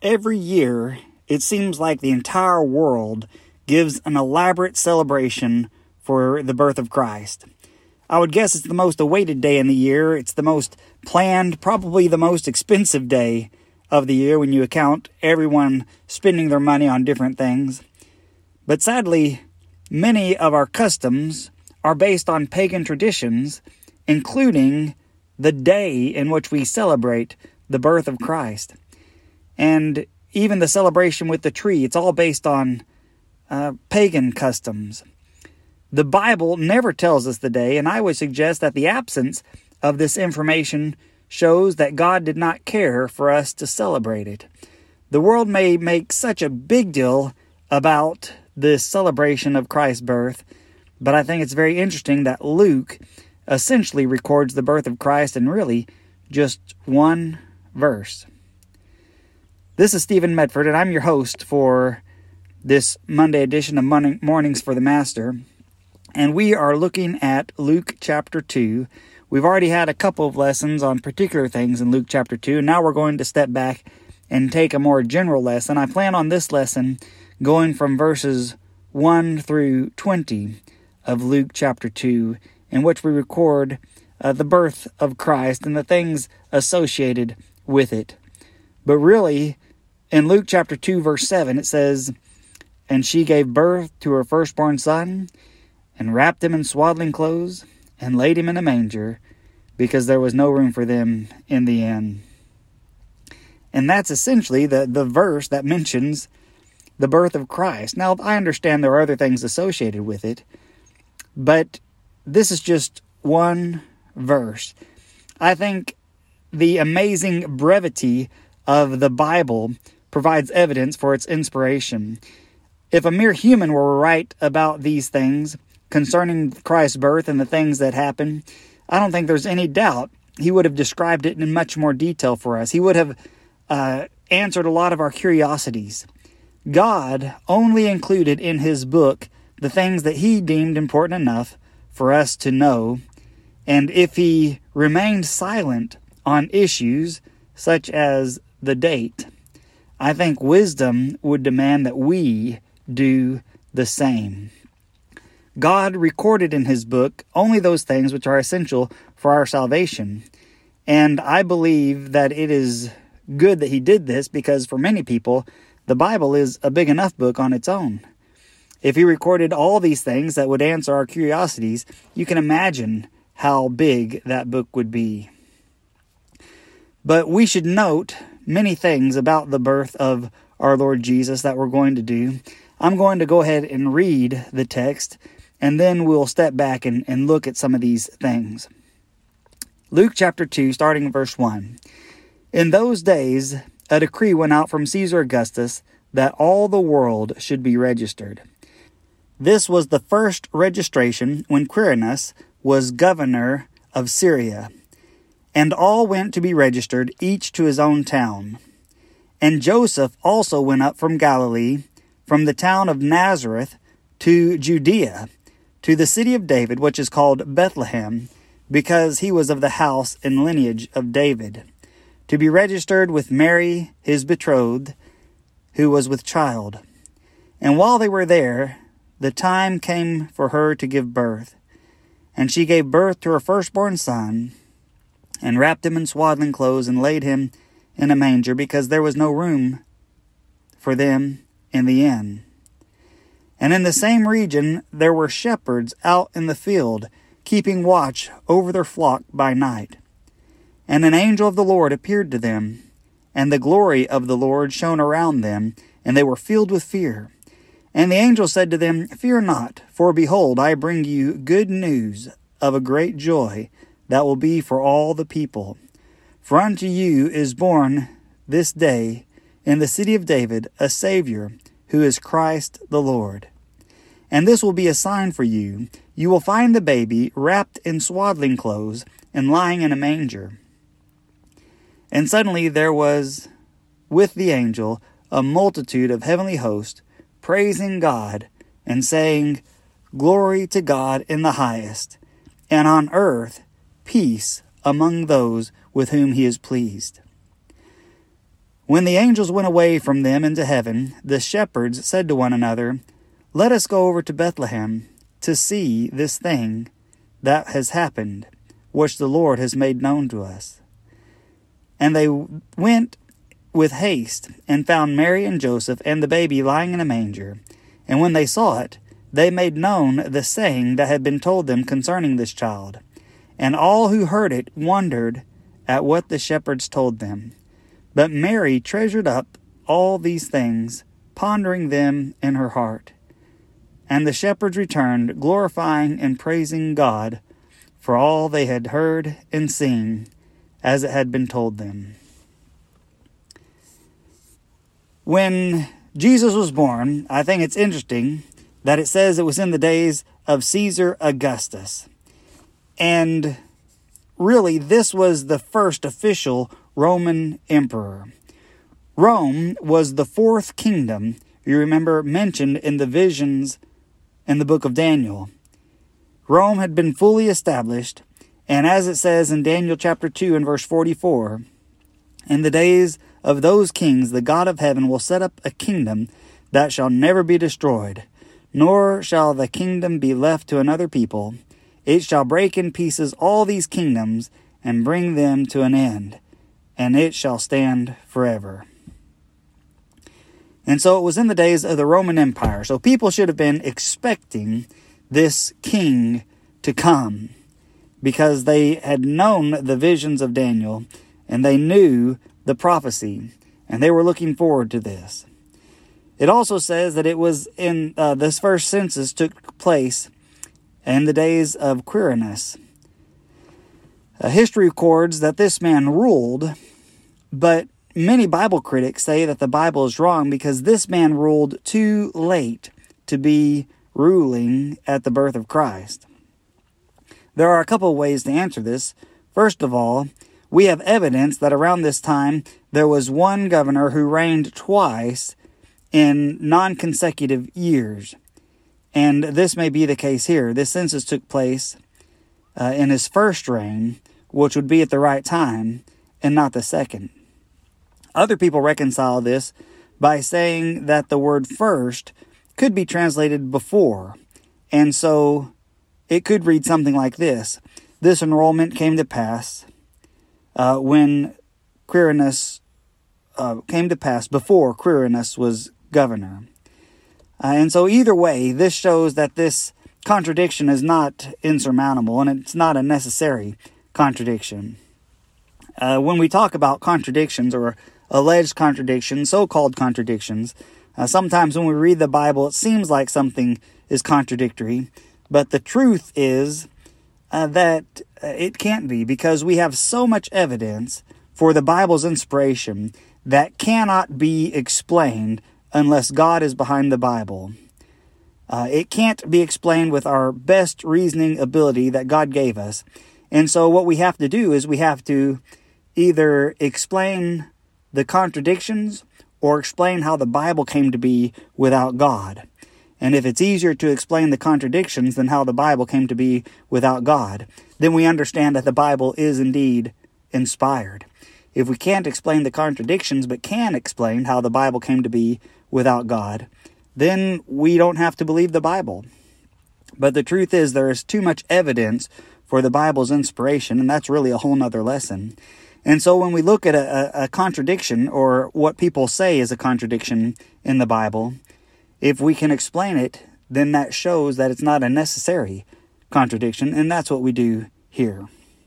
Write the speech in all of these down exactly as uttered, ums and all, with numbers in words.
Every year, it seems like the entire world gives an elaborate celebration for the birth of Christ. I would guess it's the most awaited day in the year. It's the most planned, probably the most expensive day of the year when you account everyone spending their money on different things. But sadly, many of our customs are based on pagan traditions, including the day in which we celebrate the birth of Christ. And even the celebration with the tree, it's all based on uh, pagan customs. The Bible never tells us the day, and I would suggest that the absence of this information shows that God did not care for us to celebrate it. The world may make such a big deal about this celebration of Christ's birth, but I think it's very interesting that Luke essentially records the birth of Christ in really just one verse. This is Stephen Medford, and I'm your host for this Monday edition of Mornings for the Master. And we are looking at Luke chapter two. We've already had a couple of lessons on particular things in Luke chapter two. And now we're going to step back and take a more general lesson. I plan on this lesson going from verses one through twenty of Luke chapter two, in which we record uh, the birth of Christ and the things associated with it. But really, in Luke chapter two, verse seven, it says, "And she gave birth to her firstborn son, and wrapped him in swaddling clothes, and laid him in a manger, because there was no room for them in the inn." And that's essentially the, the verse that mentions the birth of Christ. Now, I understand there are other things associated with it, but this is just one verse. I think the amazing brevity of the Bible provides evidence for its inspiration. If a mere human were to write about these things concerning Christ's birth and the things that happened, I don't think there's any doubt he would have described it in much more detail for us. He would have uh, answered a lot of our curiosities. God only included in his book the things that he deemed important enough for us to know, and if he remained silent on issues such as the date, I think wisdom would demand that we do the same. God recorded in his book only those things which are essential for our salvation, and I believe that it is good that he did this because for many people, the Bible is a big enough book on its own. If he recorded all these things that would answer our curiosities, you can imagine how big that book would be. But we should note many things about the birth of our Lord Jesus that we're going to do. I'm going to go ahead and read the text, and then we'll step back and, and look at some of these things. Luke chapter two, starting in verse one. "In those days, a decree went out from Caesar Augustus that all the world should be registered. This was the first registration when Quirinius was governor of Syria. And all went to be registered, each to his own town. And Joseph also went up from Galilee, from the town of Nazareth, to Judea, to the city of David, which is called Bethlehem, because he was of the house and lineage of David, to be registered with Mary, his betrothed, who was with child. And while they were there, the time came for her to give birth. And she gave birth to her firstborn son, and wrapped him in swaddling clothes, and laid him in a manger, because there was no room for them in the inn. And in the same region there were shepherds out in the field, keeping watch over their flock by night. And an angel of the Lord appeared to them, and the glory of the Lord shone around them, and they were filled with fear. And the angel said to them, Fear not, for behold, I bring you good news of a great joy, that will be for all the people. For unto you is born this day in the city of David a Savior, who is Christ the Lord. And this will be a sign for you. You will find the baby wrapped in swaddling clothes and lying in a manger. And suddenly there was with the angel a multitude of heavenly hosts, praising God and saying, Glory to God in the highest, and on earth peace among those with whom he is pleased. When the angels went away from them into heaven, the shepherds said to one another, "Let us go over to Bethlehem to see this thing that has happened, which the Lord has made known to us." And they went with haste, and found Mary and Joseph and the baby lying in a manger. And when they saw it, they made known the saying that had been told them concerning this child. And all who heard it wondered at what the shepherds told them. But Mary treasured up all these things, pondering them in her heart. And the shepherds returned, glorifying and praising God for all they had heard and seen, as it had been told them. When Jesus was born, I think it's interesting that it says it was in the days of Caesar Augustus. And really, this was the first official Roman emperor. Rome was the fourth kingdom, you remember, mentioned in the visions in the book of Daniel. Rome had been fully established, and as it says in Daniel chapter two and verse forty-four, "In the days of those kings the God of heaven will set up a kingdom that shall never be destroyed, nor shall the kingdom be left to another people. It shall break in pieces all these kingdoms and bring them to an end, and it shall stand forever." And so it was in the days of the Roman Empire. So people should have been expecting this king to come, because they had known the visions of Daniel, and they knew the prophecy, and they were looking forward to this. It also says that it was in uh, this first census took place in the days of Quirinius. Uh, history records that this man ruled, but many Bible critics say that the Bible is wrong because this man ruled too late to be ruling at the birth of Christ. There are a couple of ways to answer this. First of all, we have evidence that around this time there was one governor who reigned twice in non-consecutive years. And this may be the case here. This census took place uh, in his first reign, which would be at the right time, and not the second. Other people reconcile this by saying that the word first could be translated before. And so it could read something like this. This enrollment came to pass uh, when Quirinius uh, came to pass before Quirinius was governor. Uh, and so either way, this shows that this contradiction is not insurmountable, and it's not a necessary contradiction. Uh, when we talk about contradictions or alleged contradictions, so-called contradictions, uh, sometimes when we read the Bible, it seems like something is contradictory, but the truth is uh, that it can't be, because we have so much evidence for the Bible's inspiration that cannot be explained unless God is behind the Bible. Uh, it can't be explained with our best reasoning ability that God gave us. And so what we have to do is we have to either explain the contradictions or explain how the Bible came to be without God. And if it's easier to explain the contradictions than how the Bible came to be without God, then we understand that the Bible is indeed inspired. If we can't explain the contradictions but can explain how the Bible came to be without God, then we don't have to believe the Bible. But the truth is there is too much evidence for the Bible's inspiration, and that's really a whole nother lesson. And so when we look at a, a contradiction, or what people say is a contradiction in the Bible, if we can explain it, then that shows that it's not a necessary contradiction, and that's what we do here.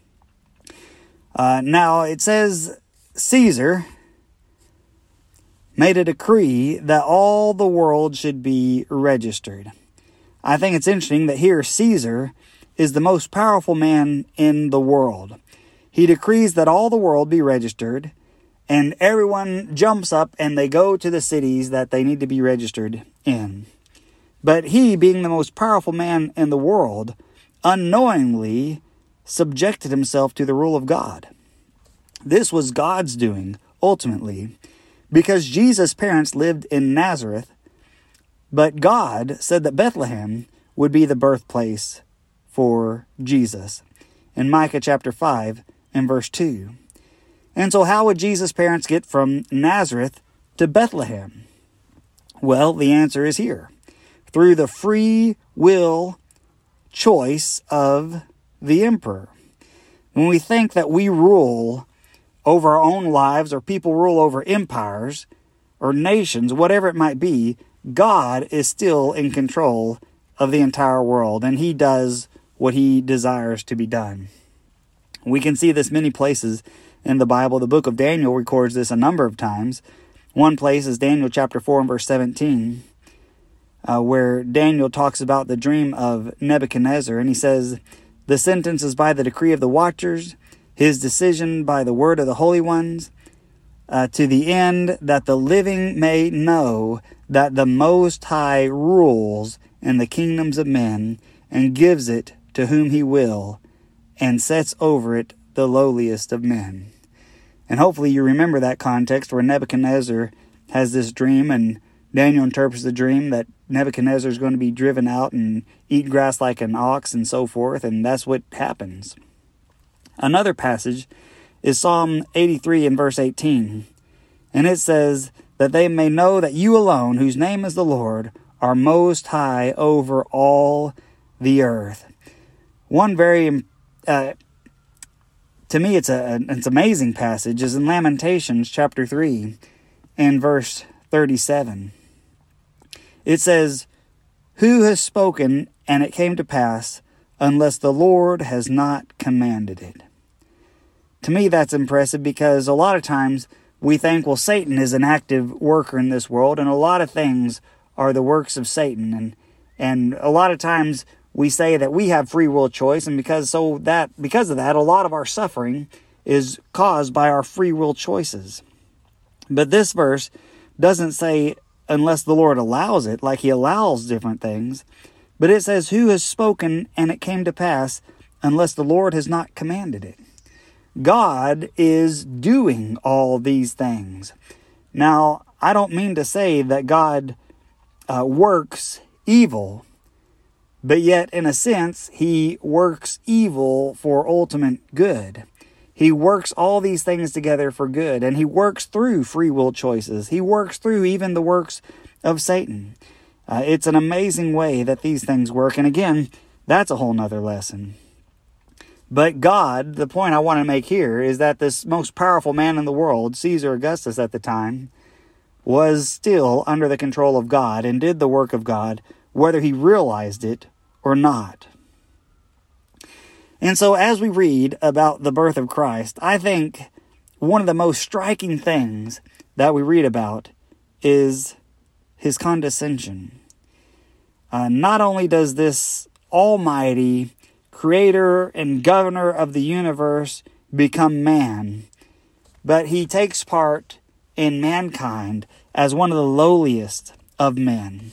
Uh, now, it says Caesar made a decree that all the world should be registered. I think it's interesting that here Caesar is the most powerful man in the world. He decrees that all the world be registered, and everyone jumps up and they go to the cities that they need to be registered in. But he, being the most powerful man in the world, unknowingly subjected himself to the rule of God. This was God's doing, ultimately, because Jesus' parents lived in Nazareth, but God said that Bethlehem would be the birthplace for Jesus in Micah chapter five and verse two. And so how would Jesus' parents get from Nazareth to Bethlehem? Well, the answer is here. Through the free will choice of the emperor. When we think that we rule over our own lives, or people rule over empires or nations, whatever it might be, God is still in control of the entire world, and he does what he desires to be done. We can see this many places in the Bible. The book of Daniel records this a number of times. One place is Daniel chapter four and verse seventeen, uh, where Daniel talks about the dream of Nebuchadnezzar, and he says, "The sentence is by the decree of the watchers, his decision by the word of the holy ones, uh, to the end that the living may know that the Most High rules in the kingdoms of men, and gives it to whom he will, and sets over it the lowliest of men." And hopefully you remember that context where Nebuchadnezzar has this dream, and Daniel interprets the dream that Nebuchadnezzar is going to be driven out and eat grass like an ox and so forth, and that's what happens. Another passage is Psalm eighty-three and verse eighteen, and it says, "That they may know that you alone, whose name is the Lord, are most high over all the earth." One very, uh, to me, it's a it's amazing passage, is in Lamentations chapter three and verse thirty-seven. It says, "Who has spoken, and it came to pass, unless the Lord has not commanded it?" To me, that's impressive, because a lot of times we think, well, Satan is an active worker in this world, and a lot of things are the works of Satan. And and a lot of times we say that we have free will choice, and because so that because of that, a lot of our suffering is caused by our free will choices. But this verse doesn't say unless the Lord allows it, like he allows different things, but it says, "Who has spoken, and it came to pass, unless the Lord has not commanded it." God is doing all these things. Now, I don't mean to say that God uh, works evil, but yet, in a sense, he works evil for ultimate good. He works all these things together for good, and he works through free will choices. He works through even the works of Satan. Uh, it's an amazing way that these things work, and again, that's a whole nother lesson. But God, the point I want to make here is that this most powerful man in the world, Caesar Augustus at the time, was still under the control of God and did the work of God, whether he realized it or not. And so as we read about the birth of Christ, I think one of the most striking things that we read about is his condescension. Uh, not only does this almighty creator and governor of the universe become man, but he takes part in mankind as one of the lowliest of men.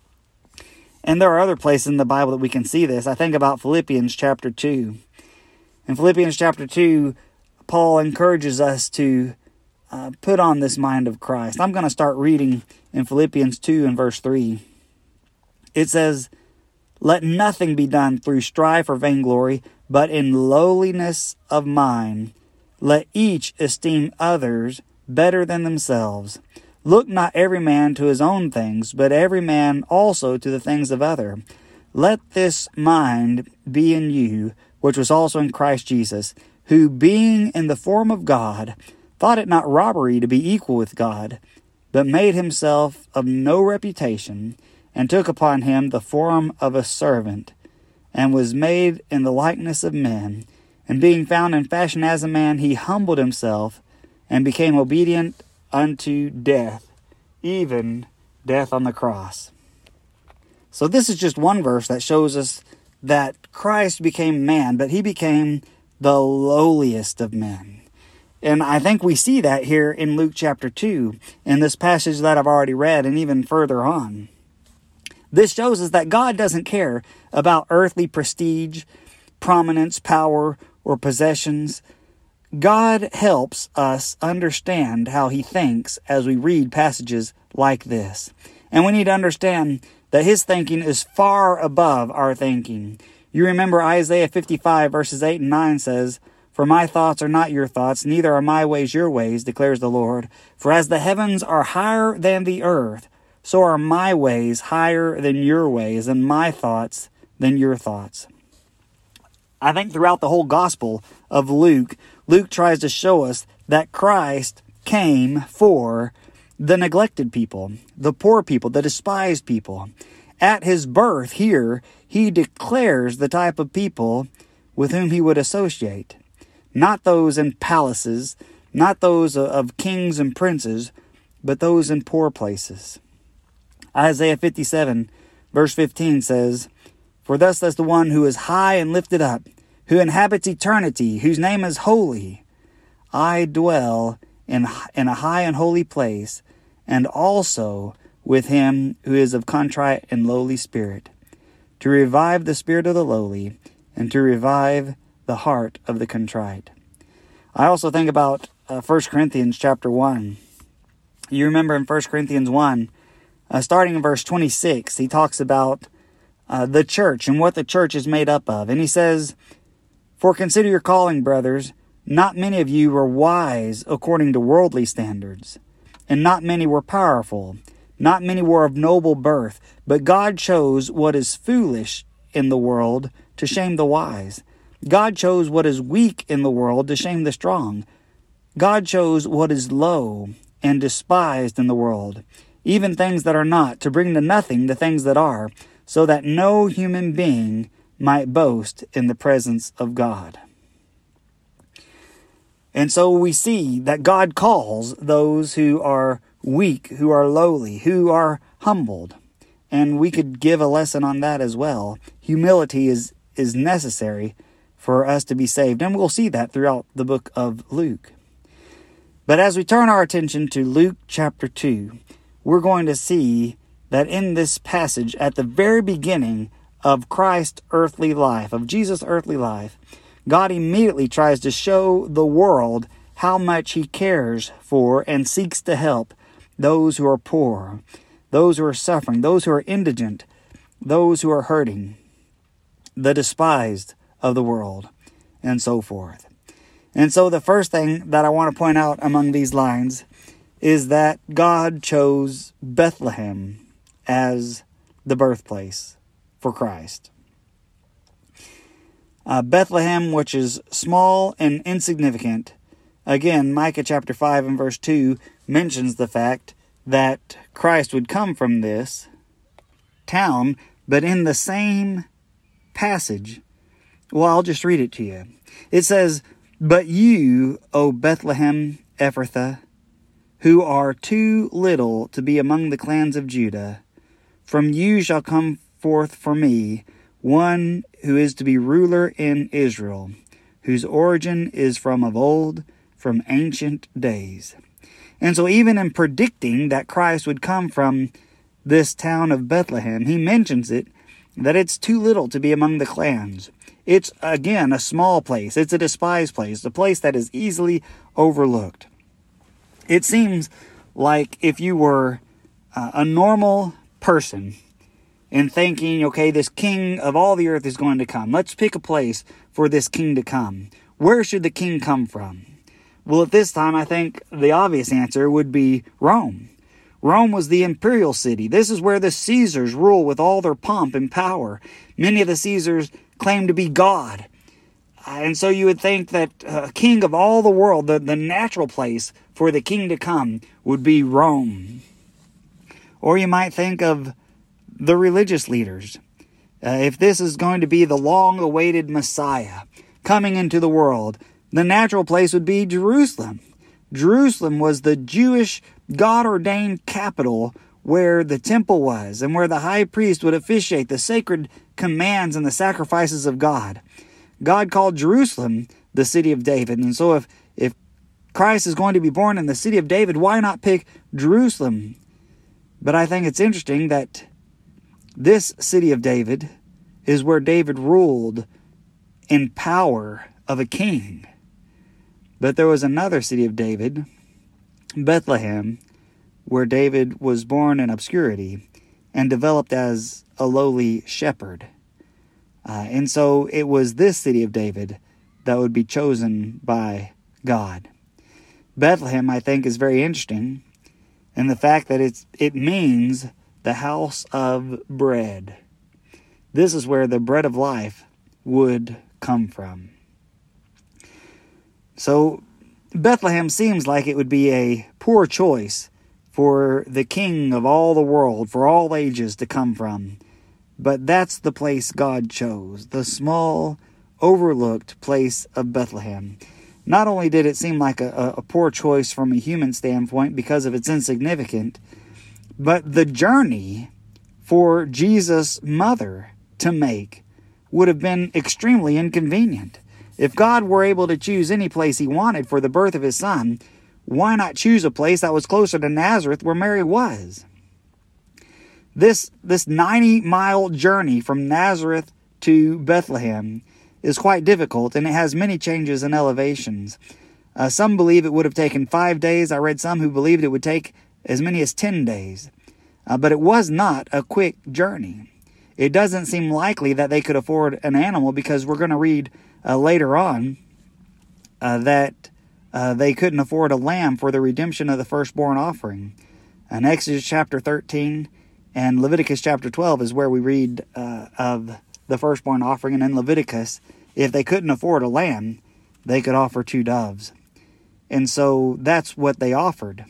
And there are other places in the Bible that we can see this. I think about Philippians chapter two. In Philippians chapter two, Paul encourages us to uh, put on this mind of Christ. I'm going to start reading in Philippians two and verse three. It says, "Let nothing be done through strife or vainglory, but in lowliness of mind, let each esteem others better than themselves. Look not every man to his own things, but every man also to the things of other. Let this mind be in you, which was also in Christ Jesus, who being in the form of God, thought it not robbery to be equal with God, but made himself of no reputation, and took upon him the form of a servant, and was made in the likeness of men. And being found in fashion as a man, he humbled himself, and became obedient unto death, even death on the cross." So this is just one verse that shows us that Christ became man, but he became the lowliest of men. And I think we see that here in Luke chapter two, in this passage that I've already read, and even further on. This shows us that God doesn't care about earthly prestige, prominence, power, or possessions. God helps us understand how he thinks as we read passages like this. And we need to understand that his thinking is far above our thinking. You remember Isaiah fifty-five verses eight and nine says, "For For my thoughts are not your thoughts, neither are my ways your ways, declares the Lord. For as the heavens are higher than the earth, so are my ways higher than your ways, and my thoughts than your thoughts. I think throughout the whole Gospel of Luke, Luke tries to show us that Christ came for the neglected people, the poor people, the despised people. At his birth here, he declares the type of people with whom he would associate. Not those in palaces, not those of kings and princes, but those in poor places. Isaiah fifty-seven, verse fifteen says, For thus says the one who is high and lifted up, who inhabits eternity, whose name is holy. I dwell in, in a high and holy place, and also with him who is of contrite and lowly spirit, to revive the spirit of the lowly, and to revive the heart of the contrite. I also think about uh, First Corinthians chapter one. You remember in First Corinthians one, uh, starting in verse twenty-six, he talks about uh, the church and what the church is made up of. And he says, For consider your calling, brothers. Not many of you were wise according to worldly standards, and not many were powerful. Not many were of noble birth, but God chose what is foolish in the world to shame the wise. God chose what is weak in the world to shame the strong. God chose what is low and despised in the world, even things that are not, to bring to nothing the things that are, so that no human being might boast in the presence of God. And so we see that God calls those who are weak, who are lowly, who are humbled. And we could give a lesson on that as well. Humility is, is necessary for us to be saved. And we'll see that throughout the book of Luke. But as we turn our attention to Luke chapter two, we're going to see that in this passage, at the very beginning of Christ's earthly life, of Jesus' earthly life, God immediately tries to show the world how much he cares for and seeks to help those who are poor, those who are suffering, those who are indigent, those who are hurting, the despised of the world, and so forth. And so the first thing that I want to point out among these lines is that God chose Bethlehem as the birthplace for Christ. Uh, Bethlehem, which is small and insignificant. Again, Micah chapter five and verse two mentions the fact that Christ would come from this town, but in the same passage, well, I'll just read it to you. It says, But you, O Bethlehem Ephrathah, who are too little to be among the clans of Judah, from you shall come forth for me one who is to be ruler in Israel, whose origin is from of old, from ancient days. And so even in predicting that Christ would come from this town of Bethlehem, he mentions it, that it's too little to be among the clans. It's, again, a small place. It's a despised place, a place that is easily overlooked. It seems like if you were uh, a normal person and thinking, okay, this king of all the earth is going to come. Let's pick a place for this king to come. Where should the king come from? Well, at this time, I think the obvious answer would be Rome. Rome was the imperial city. This is where the Caesars rule with all their pomp and power. Many of the Caesars claim to be God. And so you would think that a king of all the world, the, the natural place for the king to come would be Rome. Or you might think of the religious leaders. Uh, if this is going to be the long-awaited Messiah coming into the world, the natural place would be Jerusalem. Jerusalem was the Jewish God-ordained capital where the temple was and where the high priest would officiate the sacred commands and the sacrifices of God. God called Jerusalem the city of David. And so if, if Christ is going to be born in the city of David, why not pick Jerusalem? But I think it's interesting that this city of David is where David ruled in power of a king. But there was another city of David, Bethlehem, where David was born in obscurity and developed as a lowly shepherd. Uh, and so it was this city of David that would be chosen by God. Bethlehem, I think, is very interesting in the fact that it's it means the house of bread. This is where the bread of life would come from. So Bethlehem seems like it would be a poor choice for the King of all the world, for all ages to come from. But that's the place God chose, the small, overlooked place of Bethlehem. Not only did it seem like a, a poor choice from a human standpoint because of its insignificance, but the journey for Jesus' mother to make would have been extremely inconvenient. If God were able to choose any place he wanted for the birth of his son, why not choose a place that was closer to Nazareth where Mary was? This, this ninety-mile journey from Nazareth to Bethlehem is quite difficult, and it has many changes and elevations. Uh, some believe it would have taken five days. I read some who believed it would take as many as ten days. Uh, but it was not a quick journey. It doesn't seem likely that they could afford an animal, because we're going to read uh, later on uh, that uh, they couldn't afford a lamb for the redemption of the firstborn offering. In Exodus chapter thirteen and Leviticus chapter twelve is where we read uh, of the firstborn offering, and in Leviticus, if they couldn't afford a lamb, they could offer two doves. And so that's what they offered.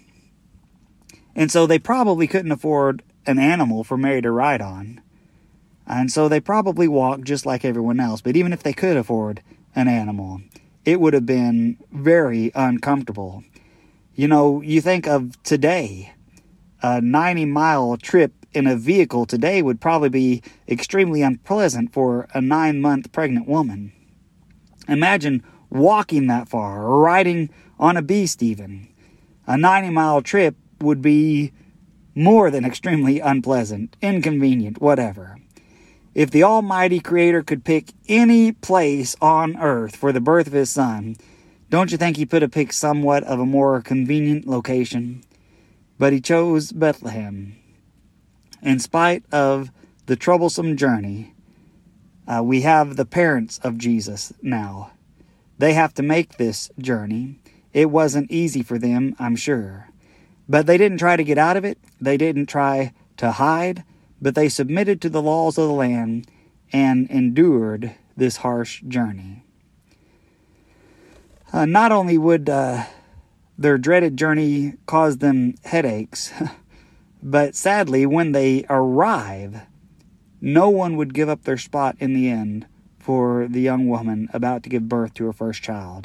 And so they probably couldn't afford an animal for Mary to ride on. And so they probably walked just like everyone else. But even if they could afford an animal, it would have been very uncomfortable. You know, you think of today, a ninety-mile trip in a vehicle today would probably be extremely unpleasant for a nine-month pregnant woman. Imagine walking that far, or riding on a beast even. A ninety-mile trip would be more than extremely unpleasant, inconvenient, whatever. If the Almighty Creator could pick any place on earth for the birth of his son, don't you think he could have picked somewhat of a more convenient location? But he chose Bethlehem. In spite of the troublesome journey, uh, we have the parents of Jesus now. They have to make this journey. It wasn't easy for them, I'm sure. But they didn't try to get out of it. They didn't try to hide. But they submitted to the laws of the land and endured this harsh journey. Uh, not only would uh, their dreaded journey cause them headaches, but sadly, when they arrive, no one would give up their spot in the end for the young woman about to give birth to her first child.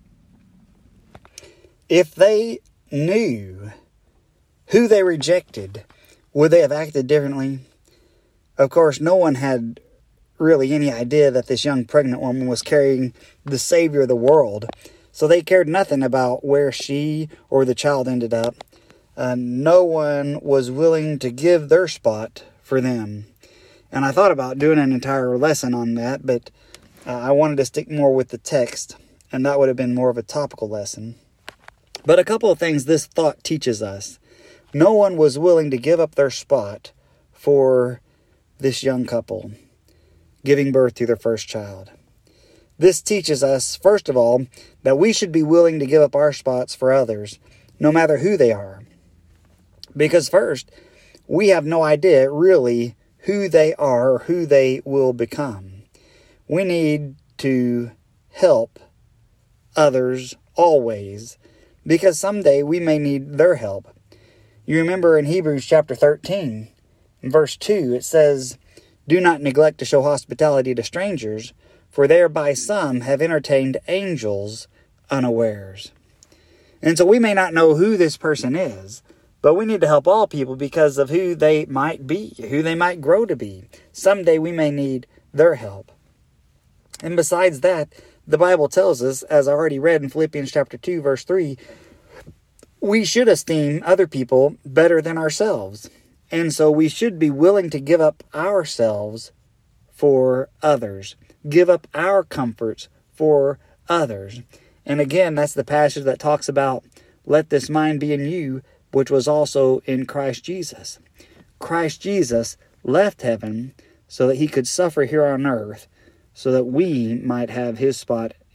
If they knew who they rejected, would they have acted differently? Of course, no one had really any idea that this young pregnant woman was carrying the Savior of the world, so they cared nothing about where she or the child ended up. Uh, no one was willing to give their spot for them. And I thought about doing an entire lesson on that, but uh, I wanted to stick more with the text, and that would have been more of a topical lesson. But a couple of things this thought teaches us. No one was willing to give up their spot for this young couple giving birth to their first child. This teaches us, first of all, that we should be willing to give up our spots for others, no matter who they are. Because first, we have no idea really who they are or who they will become. We need to help others always, because someday we may need their help. You remember in Hebrews chapter thirteen, verse two, it says, "Do not neglect to show hospitality to strangers, for thereby some have entertained angels unawares." And so we may not know who this person is, but we need to help all people because of who they might be, who they might grow to be. Someday we may need their help. And besides that, the Bible tells us, as I already read in Philippians chapter two, verse three, we should esteem other people better than ourselves. And so we should be willing to give up ourselves for others. Give up our comforts for others. And again, that's the passage that talks about, "Let this mind be in you, which was also in Christ Jesus." Christ Jesus left heaven so that he could suffer here on earth, so that we might have his spot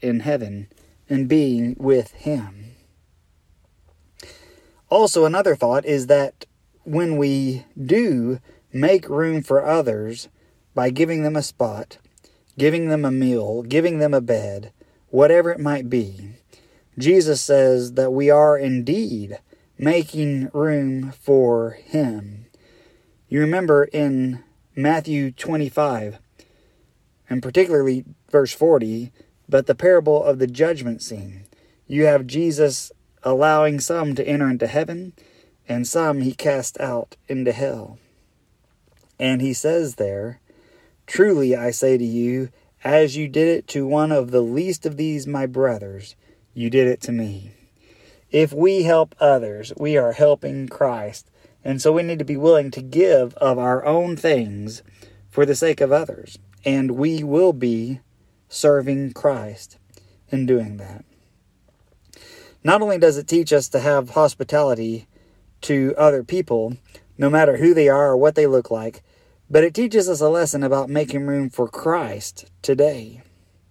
in heaven and being with Him. Also, another thought is that when we do make room for others by giving them a spot, giving them a meal, giving them a bed, whatever it might be, Jesus says that we are indeed making room for Him. You remember in Matthew twenty-five, and particularly verse forty, but the parable of the judgment scene, you have Jesus allowing some to enter into heaven, and some He cast out into hell. And He says there, "Truly I say to you, as you did it to one of the least of these my brothers, you did it to me." If we help others, we are helping Christ. And so we need to be willing to give of our own things for the sake of others. And we will be serving Christ in doing that. Not only does it teach us to have hospitality to other people, no matter who they are or what they look like, but it teaches us a lesson about making room for Christ today.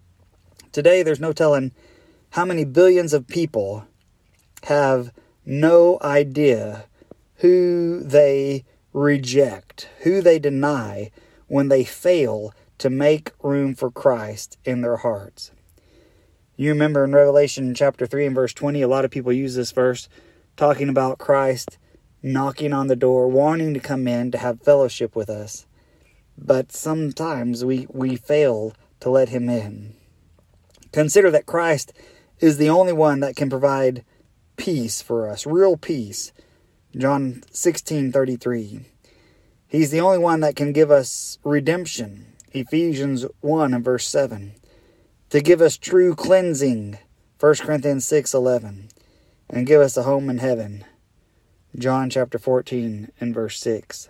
Today, there's no telling how many billions of people have no idea who they reject, who they deny when they fail to make room for Christ in their hearts. You remember in Revelation chapter three and verse twenty, a lot of people use this verse talking about Christ knocking on the door, wanting to come in to have fellowship with us. But sometimes we, we fail to let Him in. Consider that Christ is the only one that can provide peace for us, real peace. John sixteen thirty-three. He's the only one that can give us redemption. Ephesians one and verse seven. To give us true cleansing. First Corinthians six eleven. And give us a home in heaven. John chapter fourteen and verse six.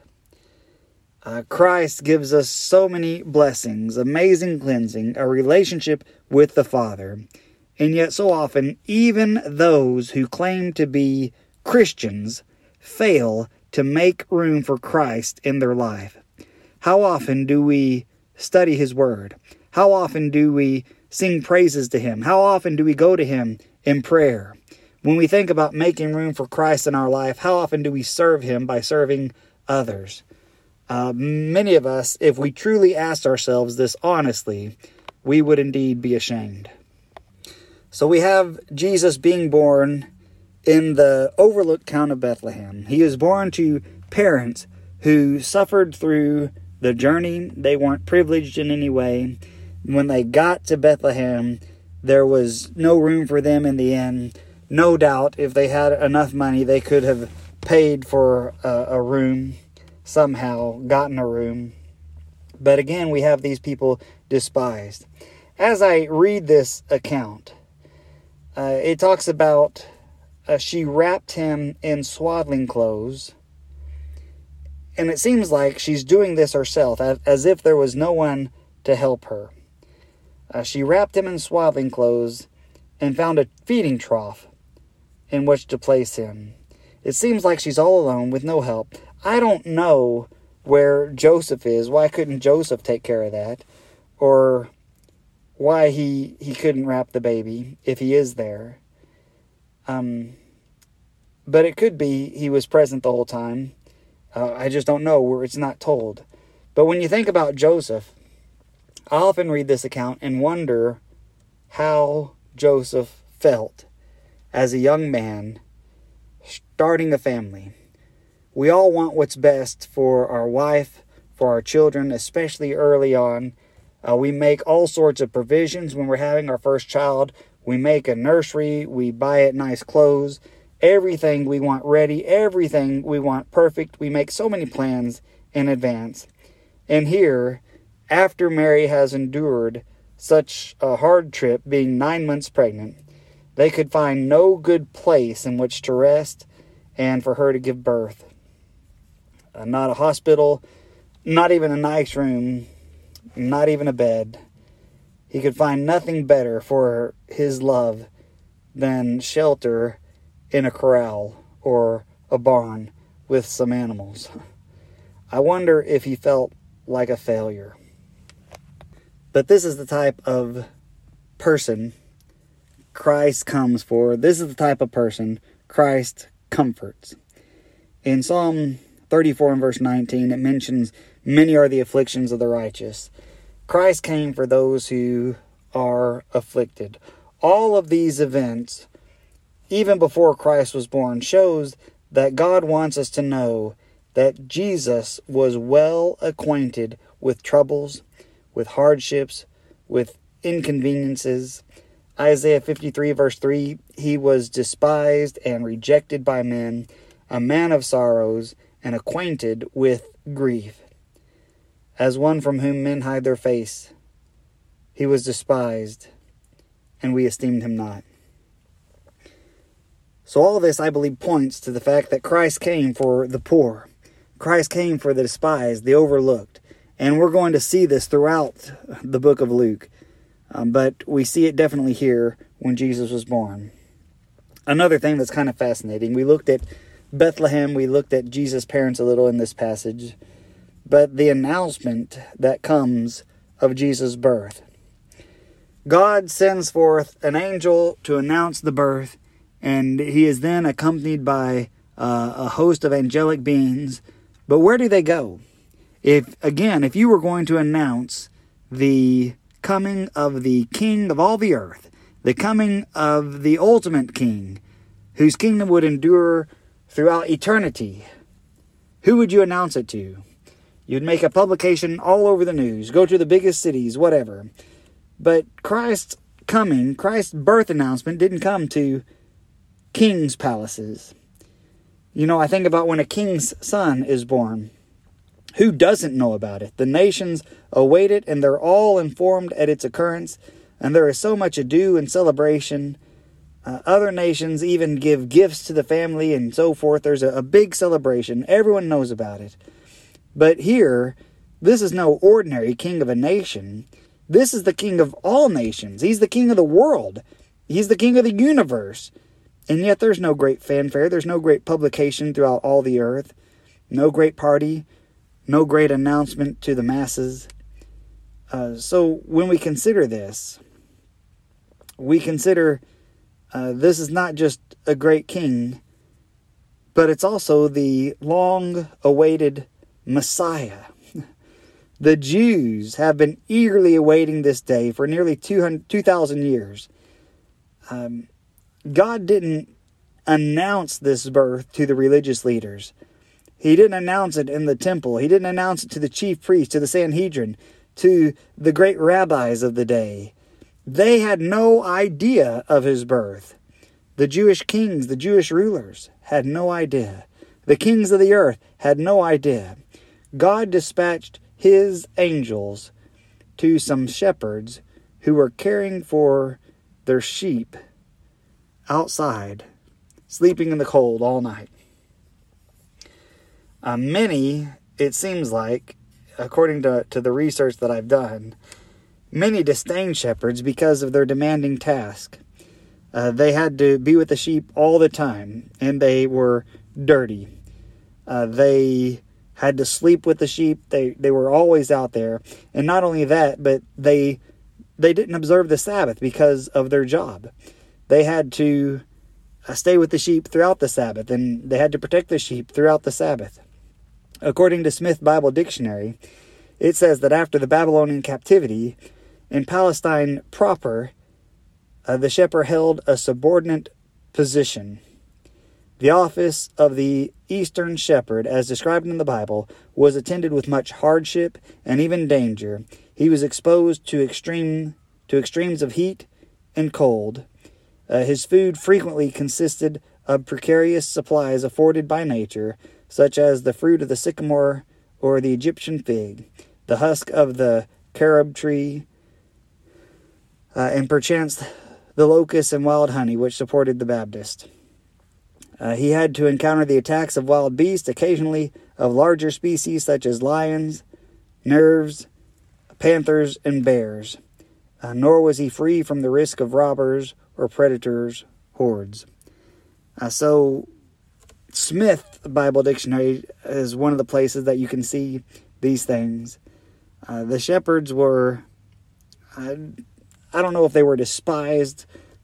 Uh, Christ gives us so many blessings, amazing cleansing, a relationship with the Father. And yet so often, even those who claim to be Christians fail to make room for Christ in their life. How often do we study His Word? How often do we sing praises to Him? How often do we go to Him in prayer? When we think about making room for Christ in our life, how often do we serve Him by serving others? Uh, many of us, if we truly asked ourselves this honestly, we would indeed be ashamed. So we have Jesus being born in the overlooked town of Bethlehem. He was born to parents who suffered through the journey. They weren't privileged in any way. When they got to Bethlehem, there was no room for them in the inn. No doubt, if they had enough money, they could have paid for a, a room, somehow gotten a room. But again, we have these people despised. As I read this account, uh, it talks about uh, she wrapped him in swaddling clothes. And it seems like she's doing this herself, as, as if there was no one to help her. Uh, she wrapped him in swaddling clothes and found a feeding trough in which to place him. It seems like she's all alone with no help. I don't know where Joseph is. Why couldn't Joseph take care of that? Or why he, he couldn't wrap the baby if he is there. Um, but it could be he was present the whole time. Uh, I just don't know, where it's not told. But when you think about Joseph, I often read this account and wonder how Joseph felt as a young man starting a family. We all want what's best for our wife, for our children, especially early on. Uh, we make all sorts of provisions when we're having our first child. We make a nursery. We buy it nice clothes. Everything we want ready. Everything we want perfect. We make so many plans in advance. And here, after Mary has endured such a hard trip, being nine months pregnant, they could find no good place in which to rest and for her to give birth. Uh, not a hospital, not even a nice room, not even a bed. He could find nothing better for his love than shelter in a corral or a barn with some animals. I wonder if he felt like a failure. But this is the type of person Christ comes for. This is the type of person Christ comforts. In Psalm thirty-four and verse nineteen, it mentions, many are the afflictions of the righteous. Christ came for those who are afflicted. All of these events, even before Christ was born, shows that God wants us to know that Jesus was well acquainted with troubles, with hardships, with inconveniences. Isaiah fifty-three verse three, he was despised and rejected by men, a man of sorrows and acquainted with grief. As one from whom men hide their face, he was despised, and we esteemed him not. So all this, I believe, points to the fact that Christ came for the poor. Christ came for the despised, the overlooked. And we're going to see this throughout the book of Luke. Um, but we see it definitely here when Jesus was born. Another thing that's kind of fascinating, we looked at Bethlehem, we looked at Jesus' parents a little in this passage. But the announcement that comes of Jesus' birth. God sends forth an angel to announce the birth, and he is then accompanied by uh, a host of angelic beings. But where do they go? If, again, if you were going to announce the coming of the King of all the earth, the coming of the ultimate King, whose kingdom would endure throughout eternity, who would you announce it to? You'd make a publication all over the news, go to the biggest cities, whatever. But Christ's coming, Christ's birth announcement didn't come to kings' palaces. You know, I think about when a king's son is born. Who doesn't know about it? The nations await it, and they're all informed at its occurrence. And there is so much ado and celebration. Uh, other nations even give gifts to the family and so forth. There's a, a big celebration. Everyone knows about it. But here, this is no ordinary king of a nation. This is the king of all nations. He's the king of the world. He's the king of the universe. And yet there's no great fanfare. There's no great publication throughout all the earth. No great party. No great announcement to the masses. Uh, so when we consider this, we consider uh, this is not just a great king, but it's also the long-awaited Messiah. The Jews have been eagerly awaiting this day for nearly two thousand years. Um, God didn't announce this birth to the religious leaders. He didn't announce it in the temple. He didn't announce it to the chief priests, to the Sanhedrin, to the great rabbis of the day. They had no idea of his birth. The Jewish kings, the Jewish rulers, had no idea. The kings of the earth had no idea. God dispatched his angels to some shepherds who were caring for their sheep outside, sleeping in the cold all night. Uh, many, it seems like, according to, to the research that I've done, many disdain shepherds because of their demanding task. Uh, they had to be with the sheep all the time, and they were dirty. Uh, they had to sleep with the sheep. They they were always out there. And not only that, but they they didn't observe the Sabbath because of their job. They had to uh, stay with the sheep throughout the Sabbath, and they had to protect the sheep throughout the Sabbath. According to Smith Bible Dictionary, it says that after the Babylonian captivity, in Palestine proper, uh, the shepherd held a subordinate position. The office of the Eastern shepherd, as described in the Bible, was attended with much hardship and even danger. He was exposed to extreme to extremes of heat and cold. Uh, his food frequently consisted of precarious supplies afforded by nature, such as the fruit of the sycamore or the Egyptian fig, the husk of the carob tree, uh, and perchance the locust and wild honey which supported the Baptist. Uh, he had to encounter the attacks of wild beasts, occasionally of larger species such as lions, nerves, panthers, and bears. Uh, nor was he free from the risk of robbers or predators' hordes. Uh, so, Smith Bible Dictionary is one of the places that you can see these things. Uh, the shepherds were, uh, I don't know if they were despised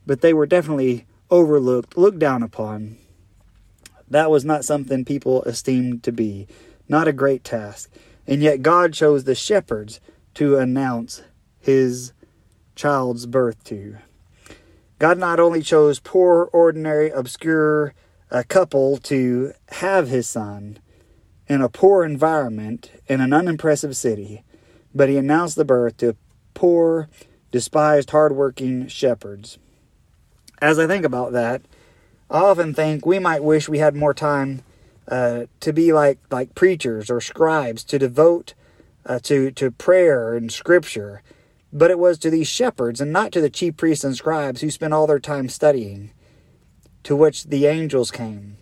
but they were definitely overlooked, looked down upon. That was not something people esteemed to be, not a great task. And yet God chose the shepherds to announce his child's birth to. God not only chose poor, ordinary, obscure a couple to have his son in a poor environment in an unimpressive city, but he announced the birth to poor, despised, hardworking shepherds. As I think about that, I often think we might wish we had more time uh, to be like like preachers or scribes, to devote uh, to, to prayer and scripture. But it was to these shepherds and not to the chief priests and scribes who spent all their time studying, to which the angels came.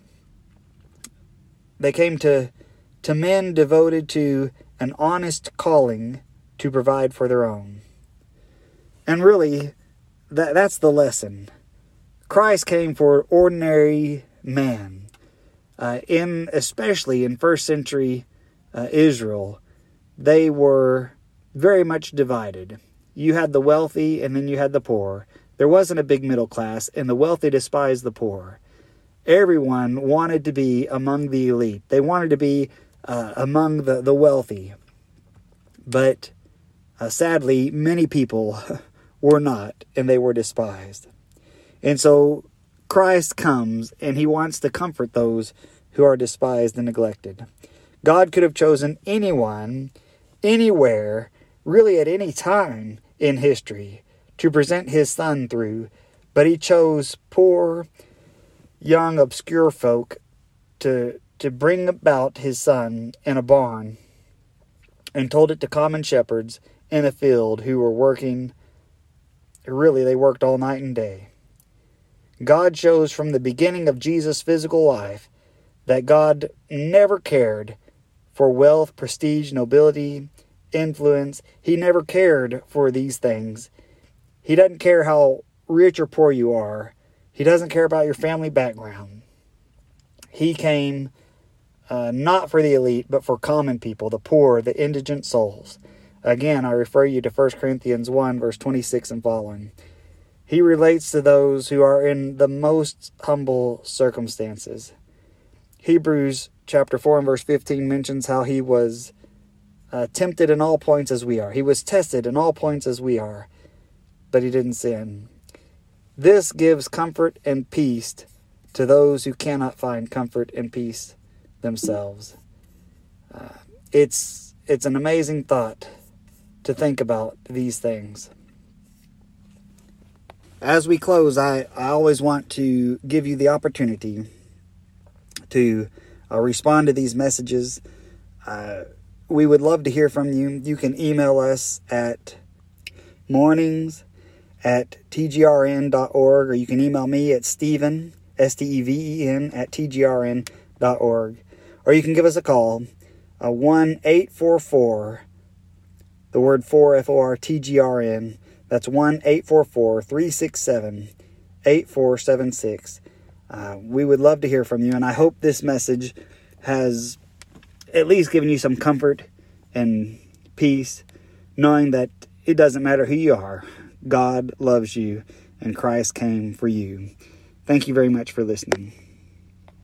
They came to, to men devoted to an honest calling to provide for their own. And really, that that's the lesson. Christ came for ordinary man. Uh, in especially in first century uh, Israel, they were very much divided. You had the wealthy and then you had the poor. There wasn't a big middle class, and the wealthy despised the poor. Everyone wanted to be among the elite. They wanted to be uh, among the, the wealthy. But uh, sadly, many people were not, and they were despised. And so Christ comes, and he wants to comfort those who are despised and neglected. God could have chosen anyone, anywhere, really at any time in history to present his son through, but he chose poor, young, obscure folk to, to bring about his son in a barn, and told it to common shepherds in a field who were working. Really, they worked all night and day. God shows from the beginning of Jesus' physical life that God never cared for wealth, prestige, nobility, influence. He never cared for these things. He doesn't care how rich or poor you are. He doesn't care about your family background. He came uh, not for the elite, but for common people, the poor, the indigent souls. Again, I refer you to First Corinthians one, verse twenty-six and following. He relates to those who are in the most humble circumstances. Hebrews chapter four and verse fifteen mentions how he was uh, tempted in all points as we are. He was tested in all points as we are, but he didn't sin. This gives comfort and peace to those who cannot find comfort and peace themselves. Uh, it's it's an amazing thought to think about these things. As we close, I, I always want to give you the opportunity to uh, respond to these messages. Uh, we would love to hear from you. You can email us at mornings at t g r n dot org, or you can email me at Stephen, S T E V E N, at t g r n dot org. Or you can give us a call, uh, one eight four four, the word four, F O R T G R N. That's one eight four four, three six seven, eight four seven six. Uh, we would love to hear from you, and I hope this message has at least given you some comfort and peace, knowing that it doesn't matter who you are. God loves you, and Christ came for you. Thank you very much for listening.